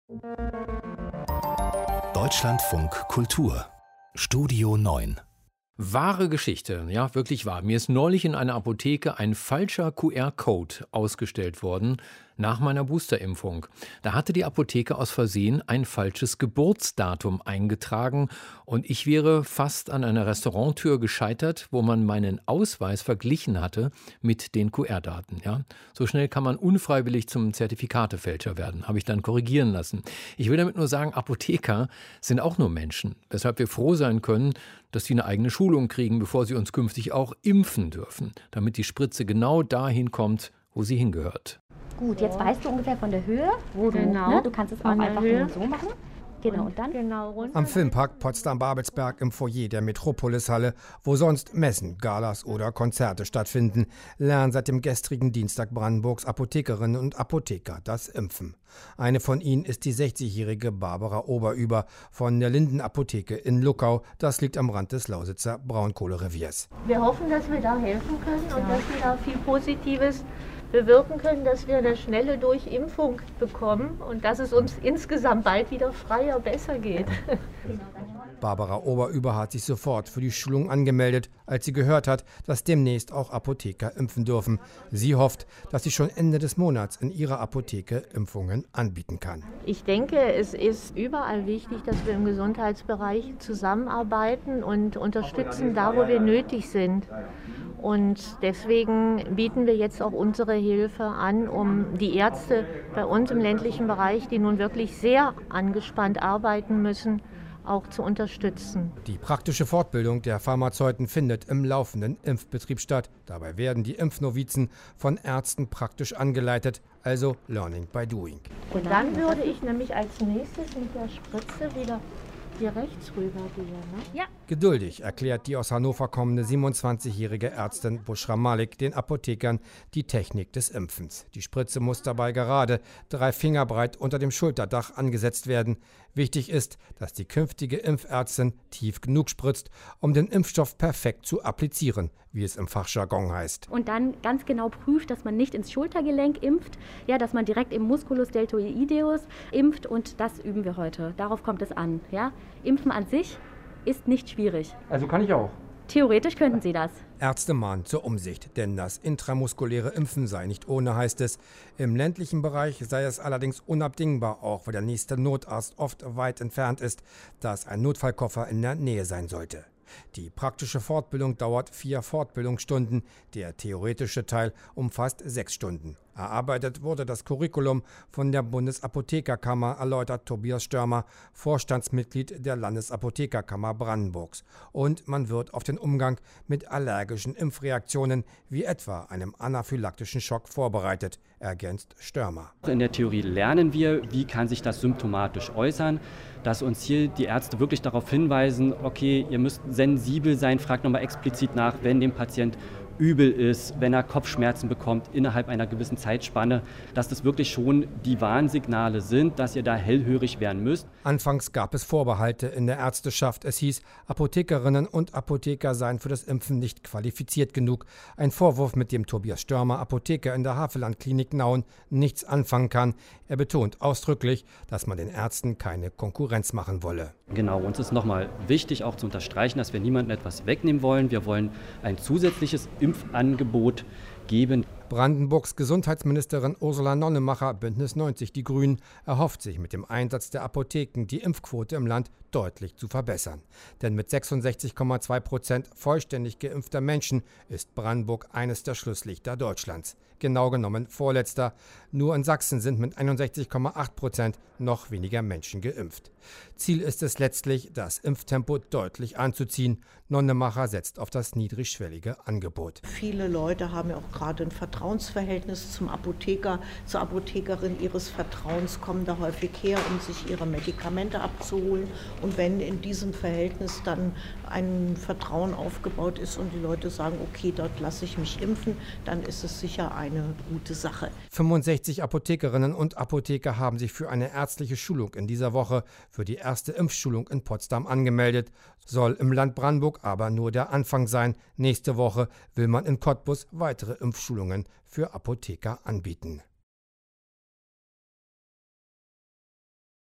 Deutschlandfunk Kultur Studio 9. Wahre Geschichte, ja, wirklich wahr. Mir ist neulich in einer Apotheke ein falscher QR-Code ausgestellt worden nach meiner Boosterimpfung. Da hatte die Apotheke aus Versehen ein falsches Geburtsdatum eingetragen und ich wäre fast an einer Restauranttür gescheitert, wo man meinen Ausweis verglichen hatte mit den QR-Daten. Ja. So schnell kann man unfreiwillig zum Zertifikatefälscher werden, habe ich dann korrigieren lassen. Ich will damit nur sagen, Apotheker sind auch nur Menschen, weshalb wir froh sein können, dass sie eine eigene Schulung kriegen, bevor sie uns künftig auch impfen dürfen, damit die Spritze genau dahin kommt, wo sie hingehört. Gut, jetzt weißt du ungefähr von der Höhe, wo genau. du, ne? Du kannst es auch einfach nur so machen. Genau, und dann runter. Am Filmpark Potsdam-Babelsberg im Foyer der Metropolis-Halle, wo sonst Messen, Galas oder Konzerte stattfinden, lernen seit dem gestrigen Dienstag Brandenburgs Apothekerinnen und Apotheker das Impfen. Eine von ihnen ist die 60-jährige Barbara Oberüber von der Linden-Apotheke in Luckau. Das liegt am Rand des Lausitzer Braunkohlereviers. Wir hoffen, dass wir da helfen können und dass wir da viel Positives bewirken können, dass wir eine schnelle Durchimpfung bekommen und dass es uns insgesamt bald wieder freier besser geht. Barbara Oberüber hat sich sofort für die Schulung angemeldet, als sie gehört hat, dass demnächst auch Apotheker impfen dürfen. Sie hofft, dass sie schon Ende des Monats in ihrer Apotheke Impfungen anbieten kann. Ich denke, es ist überall wichtig, dass wir im Gesundheitsbereich zusammenarbeiten und unterstützen, da wo wir nötig sind. Und deswegen bieten wir jetzt auch unsere Hilfe an, um die Ärzte bei uns im ländlichen Bereich, die nun wirklich sehr angespannt arbeiten müssen, auch zu unterstützen. Die praktische Fortbildung der Pharmazeuten findet im laufenden Impfbetrieb statt. Dabei werden die Impfnovizen von Ärzten praktisch angeleitet, also Learning by Doing. Und dann würde ich nämlich als nächstes mit der Spritze wieder hier rechts rüber gehen. Ne? Ja. Geduldig erklärt die aus Hannover kommende 27-jährige Ärztin Bushra Malik den Apothekern die Technik des Impfens. Die Spritze muss dabei gerade 3 Finger breit unter dem Schulterdach angesetzt werden. Wichtig ist, dass die künftige Impfärztin tief genug spritzt, um den Impfstoff perfekt zu applizieren, wie es im Fachjargon heißt. Und dann ganz genau prüft, dass man nicht ins Schultergelenk impft, ja, dass man direkt im Musculus deltoideus impft und das üben wir heute. Darauf kommt es an. Ja? Impfen an sich ist nicht schwierig. Also kann ich auch. Theoretisch könnten Sie das. Ärzte mahnen zur Umsicht, denn das intramuskuläre Impfen sei nicht ohne, heißt es. Im ländlichen Bereich sei es allerdings unabdingbar, auch weil der nächste Notarzt oft weit entfernt ist, dass ein Notfallkoffer in der Nähe sein sollte. Die praktische Fortbildung dauert 4 Fortbildungsstunden, der theoretische Teil umfasst 6 Stunden. Erarbeitet wurde das Curriculum von der Bundesapothekerkammer, erläutert Tobias Störmer, Vorstandsmitglied der Landesapothekerkammer Brandenburgs. Und man wird auf den Umgang mit allergischen Impfreaktionen wie etwa einem anaphylaktischen Schock vorbereitet, ergänzt Störmer. In der Theorie lernen wir, wie kann sich das symptomatisch äußern, dass uns hier die Ärzte wirklich darauf hinweisen, okay, ihr müsst sensibel sein, fragt nochmal explizit nach, wenn dem Patient übel ist, wenn er Kopfschmerzen bekommt innerhalb einer gewissen Zeitspanne, dass das wirklich schon die Warnsignale sind, dass ihr da hellhörig werden müsst. Anfangs gab es Vorbehalte in der Ärzteschaft. Es hieß, Apothekerinnen und Apotheker seien für das Impfen nicht qualifiziert genug. Ein Vorwurf, mit dem Tobias Störmer, Apotheker in der Havelland-Klinik Nauen, nichts anfangen kann. Er betont ausdrücklich, dass man den Ärzten keine Konkurrenz machen wolle. Genau, uns ist nochmal wichtig auch zu unterstreichen, dass wir niemandem etwas wegnehmen wollen. Wir wollen ein zusätzliches Impfangebot geben. Brandenburgs Gesundheitsministerin Ursula Nonnemacher, Bündnis 90 Die Grünen, erhofft sich mit dem Einsatz der Apotheken die Impfquote im Land deutlich zu verbessern. Denn mit 66,2% vollständig geimpfter Menschen ist Brandenburg eines der Schlusslichter Deutschlands. Genau genommen vorletzter. Nur in Sachsen sind mit 61,8% noch weniger Menschen geimpft. Ziel ist es letztlich, das Impftempo deutlich anzuziehen. Nonnemacher setzt auf das niedrigschwellige Angebot. Viele Leute haben ja auch gerade ein Vertrauensverhältnis zum Apotheker, zur Apothekerin ihres Vertrauens, kommen da häufig her, um sich ihre Medikamente abzuholen. Und wenn in diesem Verhältnis dann ein Vertrauen aufgebaut ist und die Leute sagen, okay, dort lasse ich mich impfen, dann ist es sicher eine gute Sache. 65 Apothekerinnen und Apotheker haben sich für eine ärztliche Schulung in dieser Woche für die erste Impfschulung in Potsdam angemeldet. Soll im Land Brandenburg aber nur der Anfang sein. Nächste Woche will man in Cottbus weitere Impfschulungen für Apotheker anbieten.